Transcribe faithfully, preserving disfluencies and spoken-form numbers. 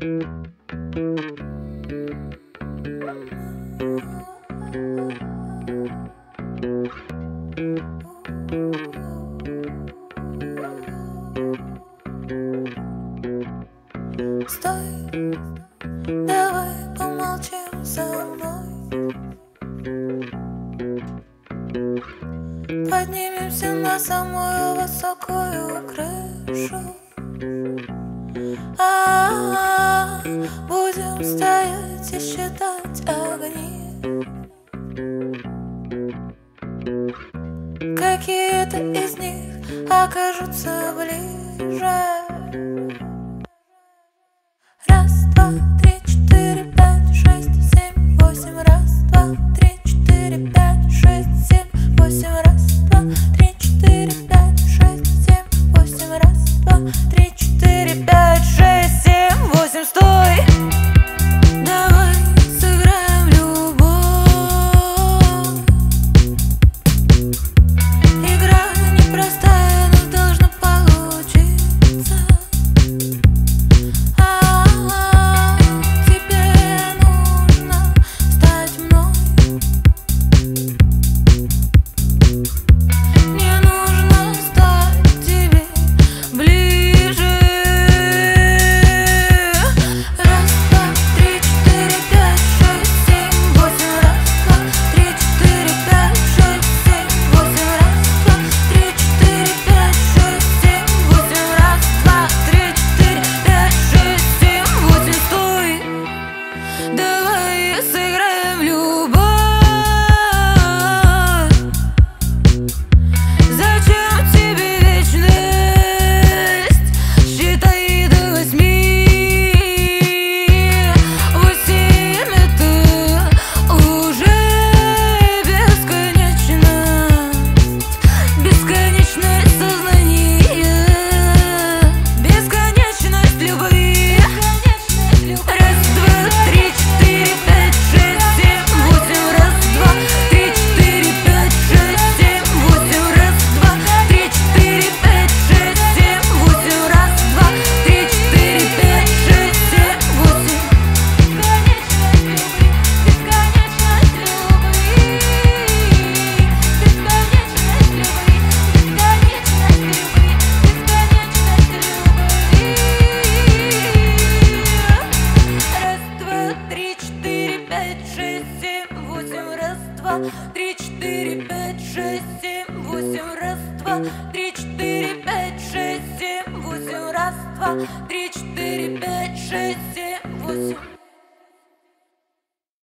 Стой, давай помолчим со мной. Поднимемся на самую высокую крышу. А-а-а, будем стоять и считать огни. Какие-то из них окажутся ближе. Раз, два, три, четыре, пять, шесть, семь, восемь. Раз, два, три, четыре, пять, шесть, семь, восемь. Раз, два, три, четыре, пять, шесть, семь, восемь. Раз, два, три, четыре, пять, шесть, семь, восемь. Стой! Давай сыграем в любовь. Игра непростая, но должна получиться. Три, четыре, пять, шесть, семь, восемь. Раз, два, три, четыре, пять, шесть, семь, восемь. Раз, два, три, четыре, пять, шесть, семь, восемь.